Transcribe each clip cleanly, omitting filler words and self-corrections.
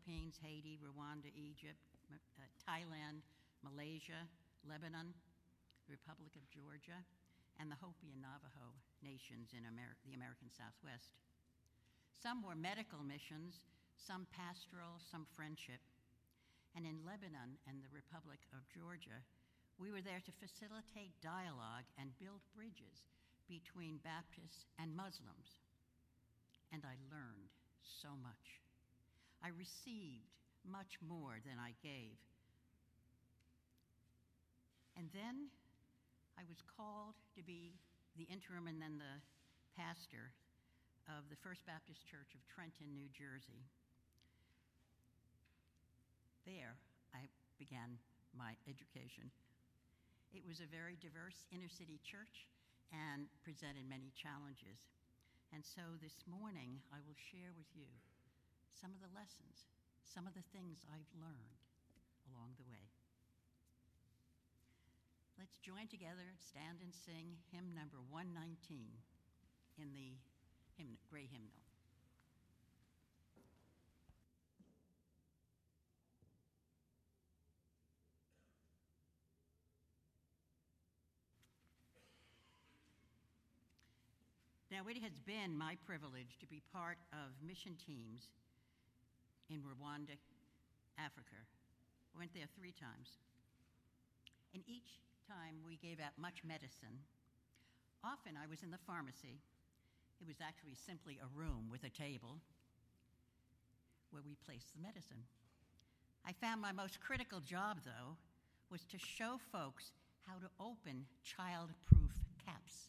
Philippines, Haiti, Rwanda, Egypt, Thailand, Malaysia, Lebanon, the Republic of Georgia, and the Hopi and Navajo nations in the American Southwest. Some were medical missions, some pastoral, some friendship. And in Lebanon and the Republic of Georgia, we were there to facilitate dialogue and build bridges between Baptists and Muslims. And I learned so much. I received much more than I gave. And then I was called to be the interim and then the pastor of the First Baptist Church of Trenton, New Jersey. There, I began my education. It was a very diverse inner-city church and presented many challenges. And so this morning, I will share with you some of the lessons, some of the things I've learned along the way. Let's join together and stand and sing hymn number 119 in the gray hymnal. Now, it has been my privilege to be part of mission teams in Rwanda, Africa. I went there 3 times. And each time we gave out much medicine. Often I was in the pharmacy. It was actually simply a room with a table where we placed the medicine. I found my most critical job, though, was to show folks how to open child-proof caps.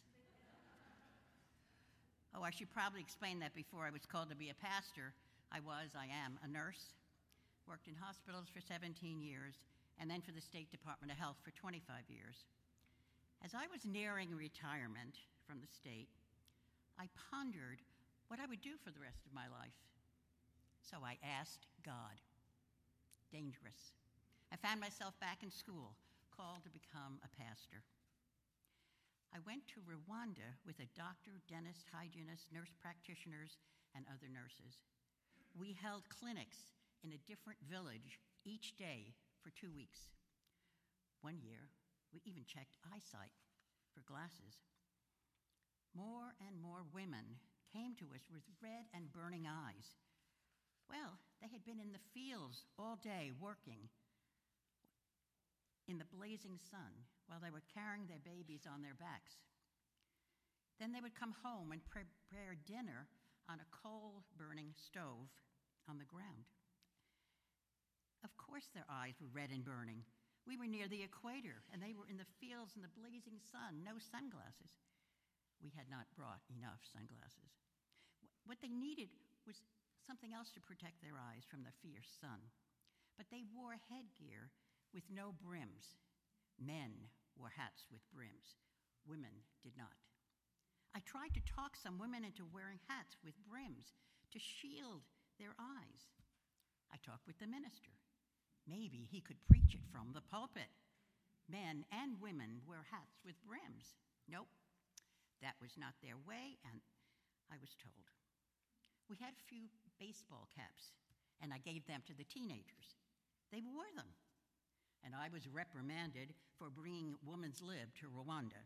Oh, I should probably explain that before I was called to be a pastor. I am a nurse, worked in hospitals for 17 years, and then for the State Department of Health for 25 years. As I was nearing retirement from the state, I pondered what I would do for the rest of my life. So I asked God. Dangerous. I found myself back in school, called to become a pastor. I went to Rwanda with a doctor, dentist, hygienist, nurse practitioners, and other nurses. We held clinics in a different village each day for 2 weeks. One year, we even checked eyesight for glasses. More and more women came to us with red and burning eyes. Well, they had been in the fields all day working in the blazing sun while they were carrying their babies on their backs. Then they would come home and prepare dinner on a coal-burning stove on the ground. Of course their eyes were red and burning. We were near the equator, and they were in the fields in the blazing sun, no sunglasses. We had not brought enough sunglasses. What they needed was something else to protect their eyes from the fierce sun. But they wore headgear with no brims. Men wore hats with brims. Women did not. I tried to talk some women into wearing hats with brims to shield their eyes. I talked with the minister. Maybe he could preach it from the pulpit. Men and women wear hats with brims. Nope, that was not their way, and I was told. We had a few baseball caps, and I gave them to the teenagers. They wore them, and I was reprimanded for bringing woman's lib to Rwanda.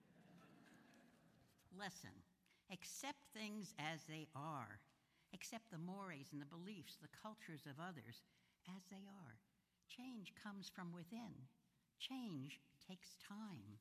Lesson: accept things as they are. Accept the mores and the beliefs, the cultures of others as they are. Change comes from within. Change takes time.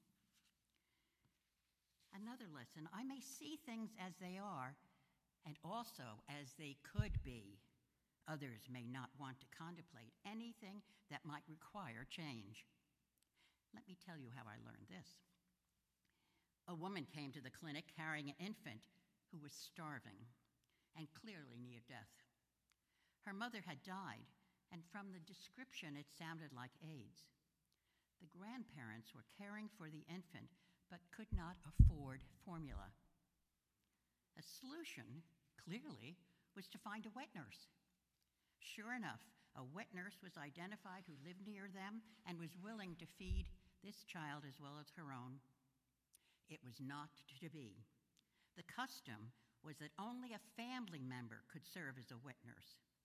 Another lesson: I may see things as they are and also as they could be. Others may not want to contemplate anything that might require change. Let me tell you how I learned this. A woman came to the clinic carrying an infant who was starving and clearly near death. Her mother had died, and from the description, it sounded like AIDS. The grandparents were caring for the infant, but could not afford formula. A solution, clearly, was to find a wet nurse. Sure enough, a wet nurse was identified who lived near them and was willing to feed this child as well as her own. It was not to be. The custom was that only a family member could serve as a wet nurse.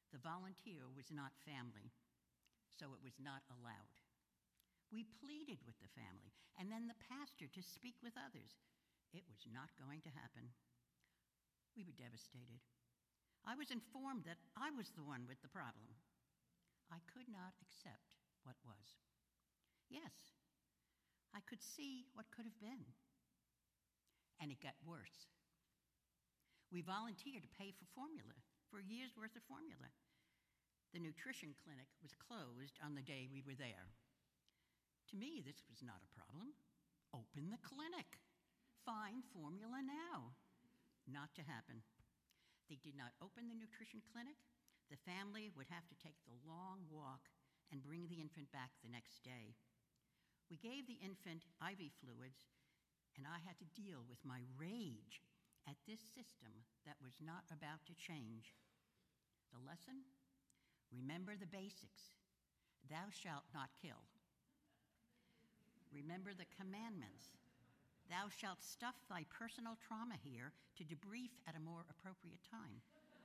The volunteer was not family, so it was not allowed. We pleaded with the family and then the pastor to speak with others. It was not going to happen. We were devastated. I was informed that I was the one with the problem. I could not accept what was. Yes, I could see what could have been. And it got worse. We volunteered to pay for formula, for a year's worth of formula. The nutrition clinic was closed on the day we were there. To me, this was not a problem. Open the clinic. Find formula now. Not to happen. They did not open the nutrition clinic. The family would have to take the long walk and bring the infant back the next day. We gave the infant IV fluids, and I had to deal with my rage at this system that was not about to change. The lesson? Remember the basics. Thou shalt not kill. Remember the commandments. Thou shalt stuff thy personal trauma here to debrief at a more appropriate time.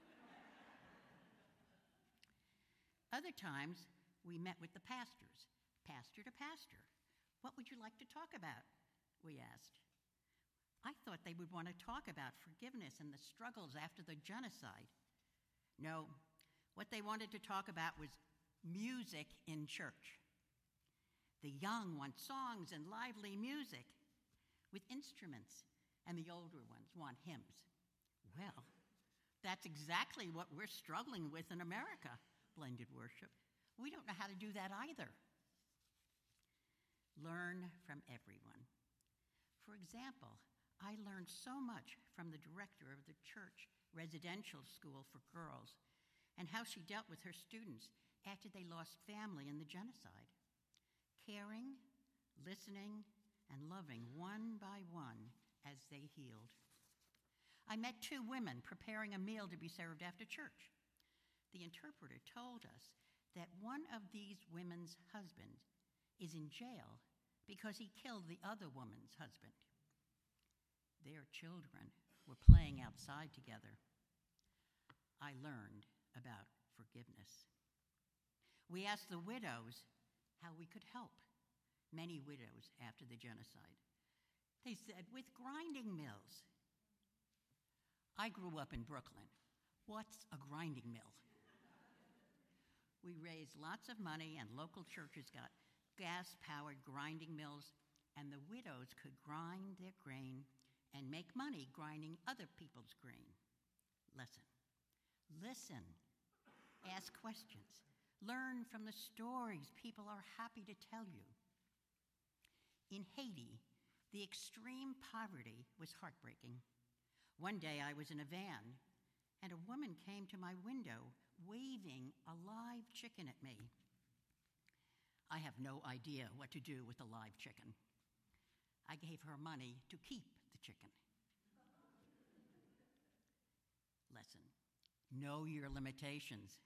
Other times, we met with the pastors, pastor to pastor. What would you like to talk about? We asked. I thought they would want to talk about forgiveness and the struggles after the genocide. No, what they wanted to talk about was music in church. The young want songs and lively music with instruments, and the older ones want hymns. Well, that's exactly what we're struggling with in America, blended worship. We don't know how to do that either. Learn from everyone. For example, I learned so much from the director of the church residential school for girls and how she dealt with her students after they lost family in the genocide. Caring, listening, and loving one by one as they healed. I met 2 women preparing a meal to be served after church. The interpreter told us that one of these women's husbands is in jail because he killed the other woman's husband. Their children were playing outside together. I learned about forgiveness. We asked the widows how we could help. Many widows after the genocide. They said, with grinding mills. I grew up in Brooklyn. What's a grinding mill? We raised lots of money and local churches got gas-powered grinding mills, and the widows could grind their grain and make money grinding other people's grain. Listen. Ask questions. Learn from the stories people are happy to tell you. In Haiti, the extreme poverty was heartbreaking. One day I was in a van, and a woman came to my window waving a live chicken at me. I have no idea what to do with a live chicken. I gave her money to keep the chicken. Lesson: know your limitations.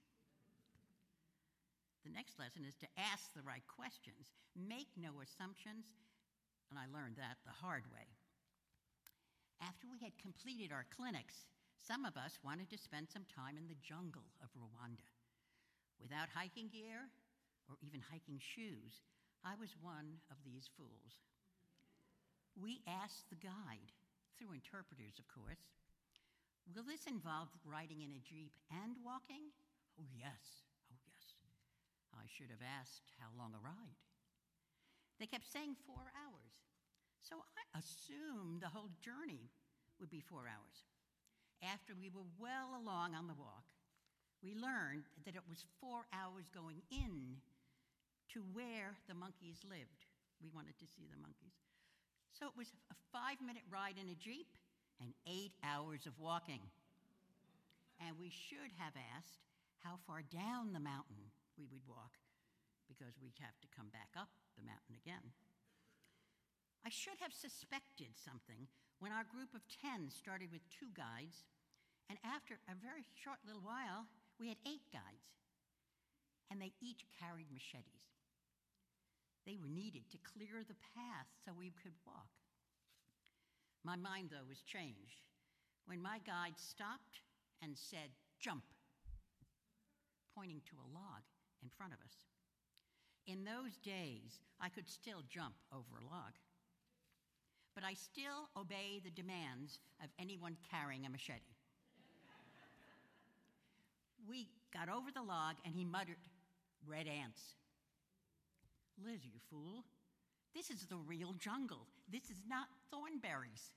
The next lesson is to ask the right questions, make no assumptions, and I learned that the hard way. After we had completed our clinics, some of us wanted to spend some time in the jungle of Rwanda. Without hiking gear or even hiking shoes, I was one of these fools. We asked the guide, through interpreters, of course, will this involve riding in a Jeep and walking? Oh, yes. I should have asked how long a ride. They kept saying 4 hours, so I assumed the whole journey would be 4 hours. After we were well along on the walk, we learned that it was 4 hours going in to where the monkeys lived. We wanted to see the monkeys. So it was a 5-minute ride in a Jeep and 8 hours of walking. And we should have asked how far down the mountain we would walk, because we'd have to come back up the mountain again. I should have suspected something when our group of 10 started with 2 guides, and after a very short little while, we had 8 guides, and they each carried machetes. They were needed to clear the path so we could walk. My mind, though, was changed when my guide stopped and said, "Jump." pointing to a log in front of us. In those days, I could still jump over a log. But I still obey the demands of anyone carrying a machete. We got over the log, and he muttered, "Red ants." "Liz, you fool. This is the real jungle. This is not Thornberries."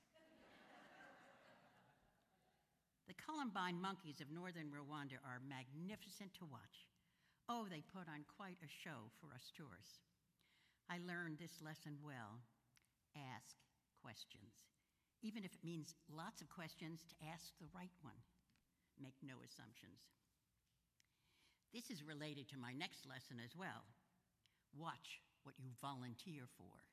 The Columbine monkeys of northern Rwanda are magnificent to watch. Oh, they put on quite a show for us tourists. I learned this lesson well. Ask questions. Even if it means lots of questions, to ask the right one. Make no assumptions. This is related to my next lesson as well. Watch what you volunteer for.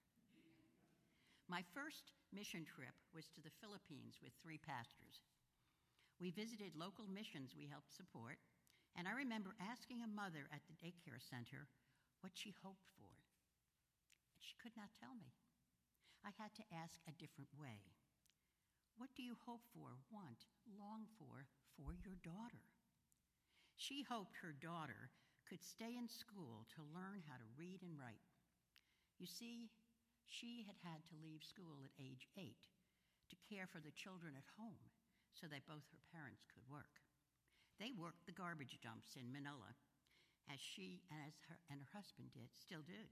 My first mission trip was to the Philippines with 3 pastors. We visited local missions we helped support, and I remember asking a mother at the daycare center what she hoped for. And she could not tell me. I had to ask a different way. What do you hope for, want, long for your daughter? She hoped her daughter could stay in school to learn how to read and write. You see, she had had to leave school at age 8 to care for the children at home so that both her parents could work. They worked the garbage dumps in Manila, as she and her husband still did.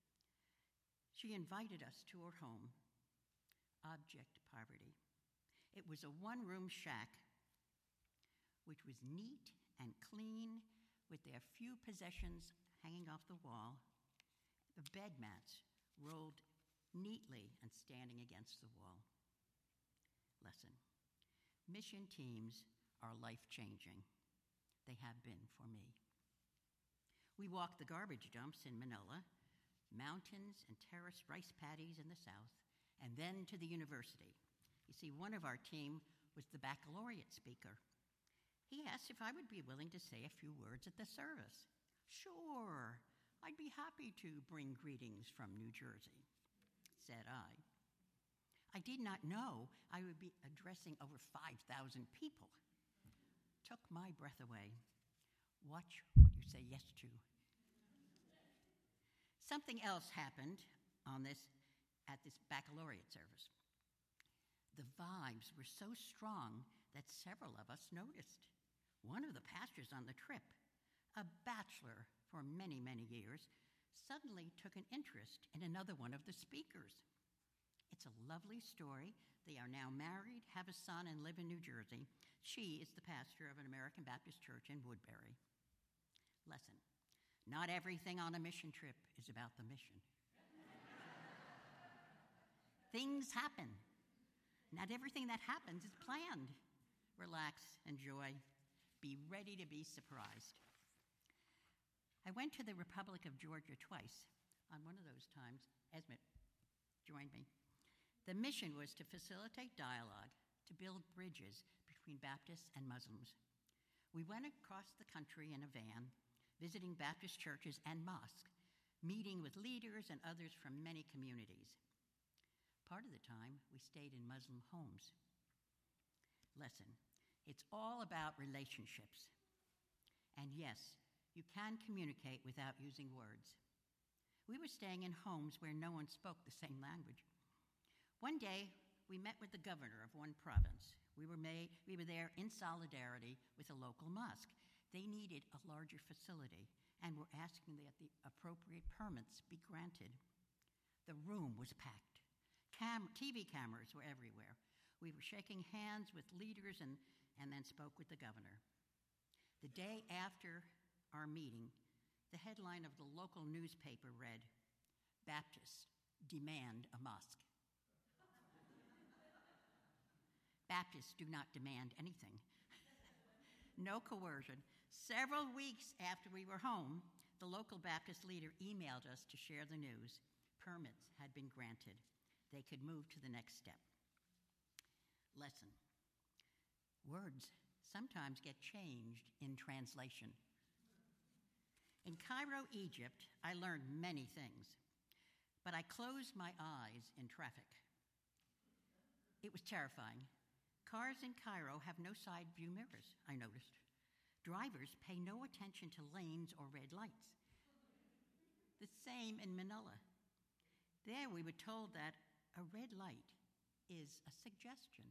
She invited us to her home. Abject poverty. It was a one-room shack, which was neat and clean, with their few possessions hanging off the wall, the bed mats rolled neatly and standing against the wall. Lesson. Mission teams are life-changing. They have been for me. We walked the garbage dumps in Manila, mountains and terraced rice paddies in the south, and then to the university. You see, one of our team was the baccalaureate speaker. He asked if I would be willing to say a few words at the service. "Sure, I'd be happy to bring greetings from New Jersey," said I. I did not know I would be addressing over 5,000 people. Took my breath away. Watch what you say yes to. Something else happened at this baccalaureate service. The vibes were so strong that several of us noticed. One of the pastors on the trip, a bachelor for many, many years, suddenly took an interest in another one of the speakers. It's a lovely story. They are now married, have a son, and live in New Jersey. She is the pastor of an American Baptist church in Woodbury. Lesson. Not everything on a mission trip is about the mission. Things happen. Not everything that happens is planned. Relax, enjoy, be ready to be surprised. I went to the Republic of Georgia twice. On one of those times, Esmet joined me. The mission was to facilitate dialogue, to build bridges between Baptists and Muslims. We went across the country in a van, visiting Baptist churches and mosques, meeting with leaders and others from many communities. Part of the time, we stayed in Muslim homes. Lesson. It's all about relationships. And yes, you can communicate without using words. We were staying in homes where no one spoke the same language. One day, we met with the governor of one province. We were there in solidarity with a local mosque. They needed a larger facility and were asking that the appropriate permits be granted. The room was packed. TV cameras were everywhere. We were shaking hands with leaders and then spoke with the governor. The day after our meeting, the headline of the local newspaper read, "Baptists demand a mosque." Baptists do not demand anything. No coercion. Several weeks after we were home, the local Baptist leader emailed us to share the news. Permits had been granted. They could move to the next step. Lesson. Words sometimes get changed in translation. In Cairo, Egypt, I learned many things, but I closed my eyes in traffic. It was terrifying. Cars in Cairo have no side view mirrors, I noticed. Drivers pay no attention to lanes or red lights. The same in Manila. There we were told that a red light is a suggestion.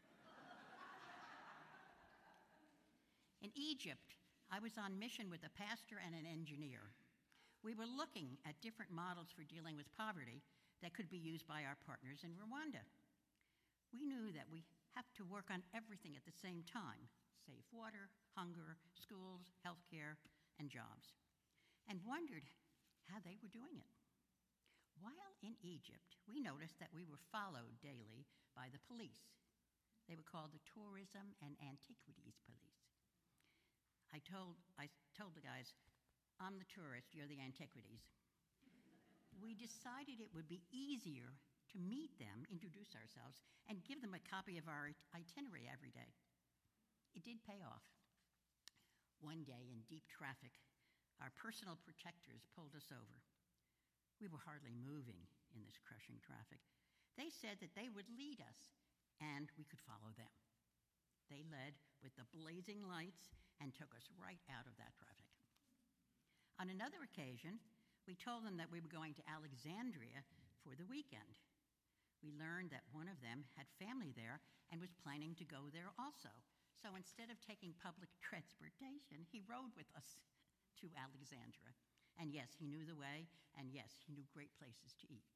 In Egypt, I was on mission with a pastor and an engineer. We were looking at different models for dealing with poverty that could be used by our partners in Rwanda. We knew that we have to work on everything at the same time: safe water, hunger, schools, healthcare, and jobs, and wondered how they were doing it. While in Egypt, we noticed that we were followed daily by the police. They were called the Tourism and Antiquities Police. I told the guys, I'm the tourist, you're the antiquities. We decided it would be easier to meet them, introduce ourselves, and give them a copy of our itinerary every day. It did pay off. One day in deep traffic, our personal protectors pulled us over. We were hardly moving in this crushing traffic. They said that they would lead us, and we could follow them. They led with the blazing lights and took us right out of that traffic. On another occasion, we told them that we were going to Alexandria for the weekend. We learned that one of them had family there and was planning to go there also. So instead of taking public transportation, he rode with us to Alexandria. And yes, he knew the way, and yes, he knew great places to eat.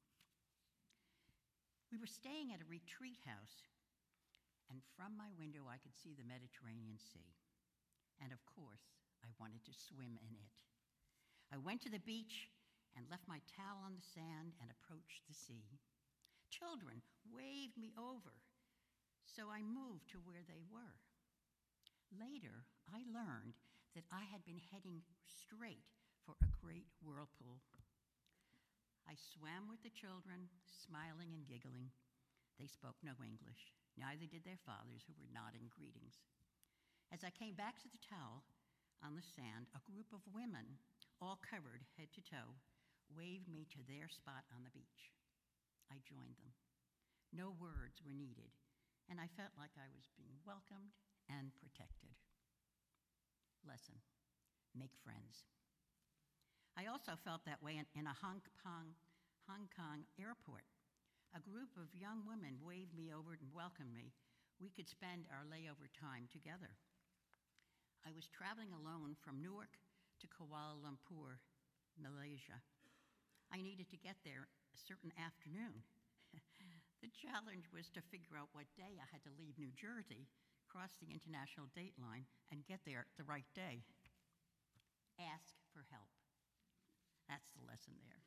We were staying at a retreat house, and from my window I could see the Mediterranean Sea. And of course, I wanted to swim in it. I went to the beach and left my towel on the sand and approached the sea. Children waved me over, so I moved to where they were. Later, I learned that I had been heading straight for a great whirlpool. I swam with the children, smiling and giggling. They spoke no English. Neither did their fathers, who were nodding greetings. As I came back to the towel on the sand, a group of women, all covered head to toe, waved me to their spot on the beach. I joined them. No words were needed, and I felt like I was being welcomed and protected. Lesson: make friends. I also felt that way in a Hong Kong airport. A group of young women waved me over and welcomed me. We could spend our layover time together. I was traveling alone from Newark to Kuala Lumpur, Malaysia. I needed to get there a certain afternoon. The challenge was to figure out what day I had to leave New Jersey, cross the international date line, and get there the right day. Ask for help. That's the lesson there.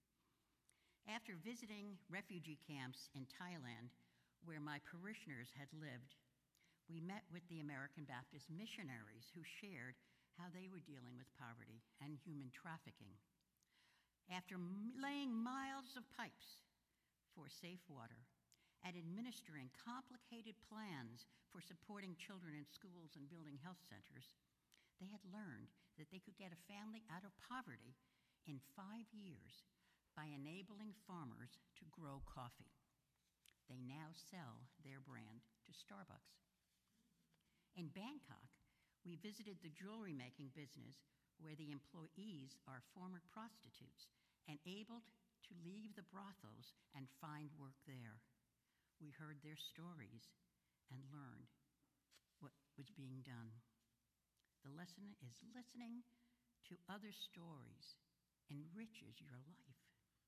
After visiting refugee camps in Thailand, where my parishioners had lived, we met with the American Baptist missionaries who shared how they were dealing with poverty and human trafficking. After laying miles of pipes for safe water and administering complicated plans for supporting children in schools and building health centers, they had learned that they could get a family out of poverty in 5 years by enabling farmers to grow coffee. They now sell their brand to Starbucks. In Bangkok, we visited the jewelry-making business where the employees are former prostitutes and able to leave the brothels and find work there. We heard their stories and learned what was being done. The lesson is listening to other stories enriches your life.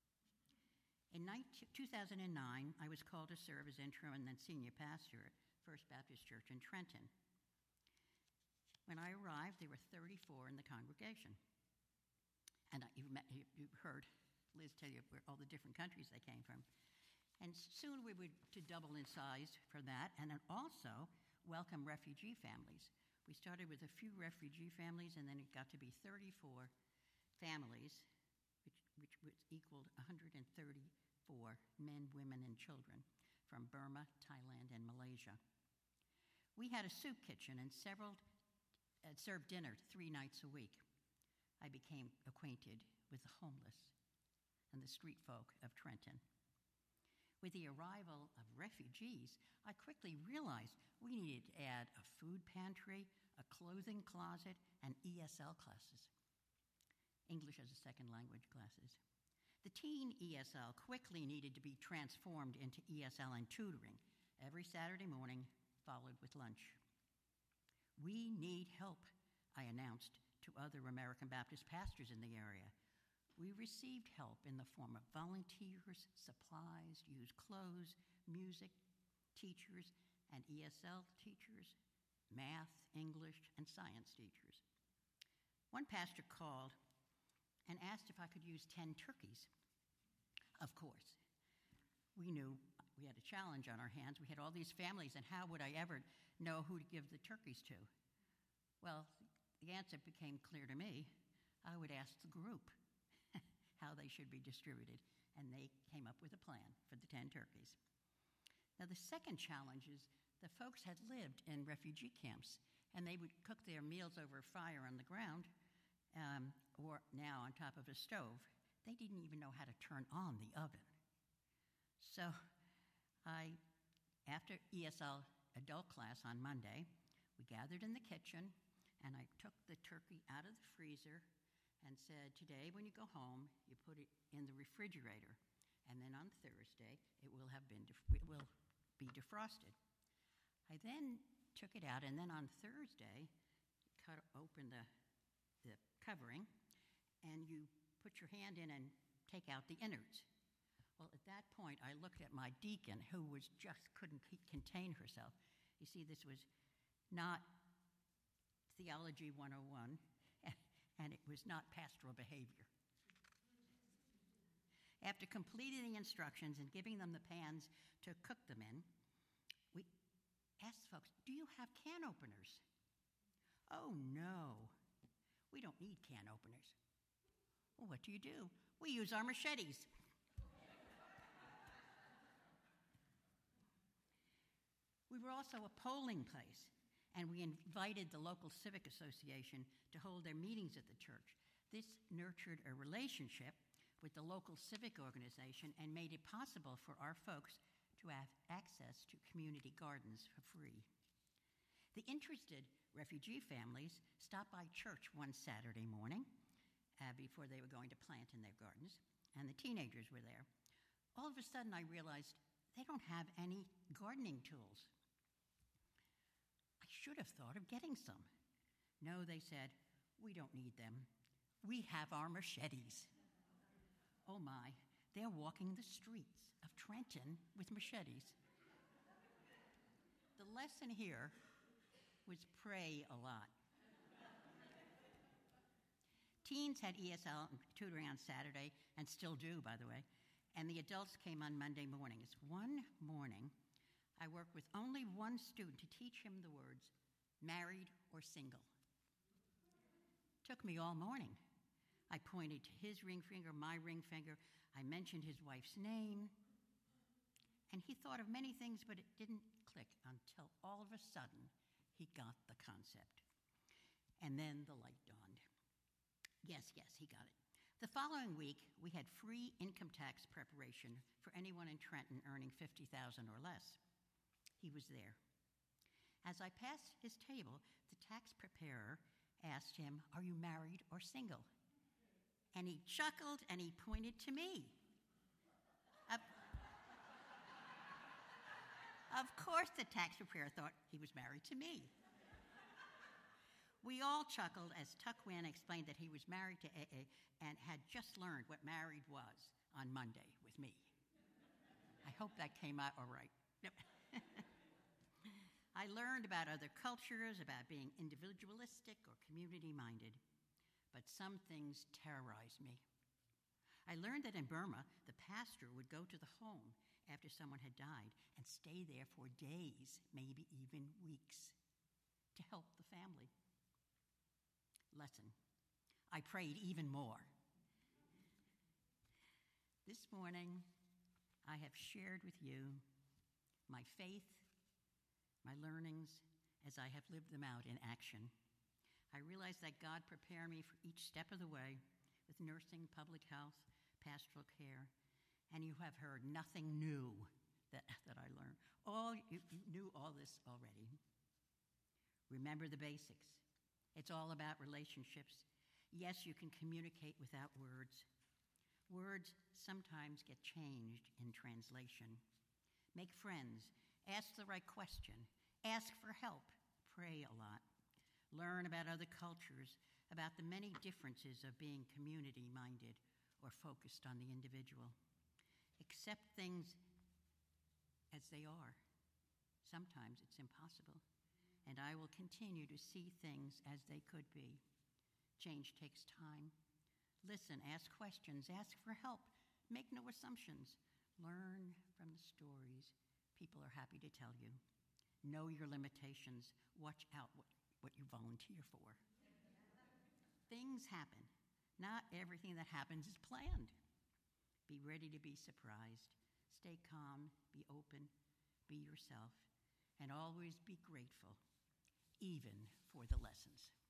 In 2009, I was called to serve as interim and then senior pastor at First Baptist Church in Trenton. When I arrived, there were 34 in the congregation. And you heard Liz tell you where all the different countries they came from. And soon we were to double in size for that, and then also welcome refugee families. We started with a few refugee families, and then it got to be 34 families, which equaled 134 men, women, and children from Burma, Thailand, and Malaysia. We had a soup kitchen and served dinner 3 nights a week. I became acquainted with the homeless and the street folk of Trenton. With the arrival of refugees, I quickly realized we needed to add a food pantry, a clothing closet, and ESL classes, English as a Second Language classes. The teen ESL quickly needed to be transformed into ESL and tutoring every Saturday morning, followed with lunch. We need help, I announced to other American Baptist pastors in the area. We received help in the form of volunteers, supplies, used clothes, music, teachers, and ESL teachers, math, English, and science teachers. One pastor called and asked if I could use 10 turkeys. Of course. We knew we had a challenge on our hands. We had all these families, and how would I ever know who to give the turkeys to? Well, the answer became clear to me. I would ask the group how they should be distributed, and they came up with a plan for the 10 turkeys. Now, the second challenge is the folks had lived in refugee camps, and they would cook their meals over a fire on the ground, or now on top of a stove. They didn't even know how to turn on the oven. So after ESL adult class on Monday, we gathered in the kitchen, and I took the turkey out of the freezer and said, today when you go home, you put it in the refrigerator, and then on Thursday, it will be defrosted. I then took it out, and then on Thursday, cut open the covering, and you put your hand in and take out the innards. Well, at that point, I looked at my deacon, who couldn't contain herself. You see, this was not Theology 101, and it was not pastoral behavior. After completing the instructions and giving them the pans to cook them in, we asked folks, do you have can openers? Oh, no, we don't need can openers. Well, what do? We use our machetes. We were also a polling place, and we invited the local civic association to hold their meetings at the church. This nurtured a relationship with the local civic organization and made it possible for our folks to have access to community gardens for free. The interested refugee families stopped by church one Saturday morning before they were going to plant in their gardens, and the teenagers were there. All of a sudden, I realized they don't have any gardening tools. I should have thought of getting some. No, they said, we don't need them. We have our machetes. Oh my, they're walking the streets of Trenton with machetes. The lesson here was pray a lot. Teens had ESL tutoring on Saturday, and still do, by the way, and the adults came on Monday mornings. One morning, I worked with only one student to teach him the words, married or single. Took me all morning. I pointed to his ring finger, my ring finger. I mentioned his wife's name. And he thought of many things, but it didn't click until all of a sudden he got the concept. And then the light dawned. Yes, he got it. The following week, we had free income tax preparation for anyone in Trenton earning $50,000 or less. He was there. As I passed his table, the tax preparer asked him, are you married or single? And he chuckled and he pointed to me. Of course, the tax preparer thought he was married to me. We all chuckled as Tuck Wynn explained that he was married to AA and had just learned what married was on Monday with me. I hope that came out all right. I learned about other cultures, about being individualistic or community-minded, but some things terrorized me. I learned that in Burma, the pastor would go to the home after someone had died and stay there for days, maybe even weeks, to help the family. Lesson. I prayed even more. This morning, I have shared with you my faith, my learnings, as I have lived them out in action. I realize that God prepared me for each step of the way with nursing, public health, pastoral care, and you have heard nothing new that I learned. You knew all this already. Remember the basics. It's all about relationships. Yes, you can communicate without words. Words sometimes get changed in translation. Make friends. Ask the right question. Ask for help. Pray a lot. Learn about other cultures, about the many differences of being community-minded or focused on the individual. Accept things as they are. Sometimes it's impossible, and I will continue to see things as they could be. Change takes time. Listen, ask questions, ask for help. Make no assumptions. Learn from the stories people are happy to tell you. Know your limitations. Watch out what you volunteer for. Things happen. Not everything that happens is planned. Be ready to be surprised. Stay calm, be open, be yourself, and always be grateful, even for the lessons.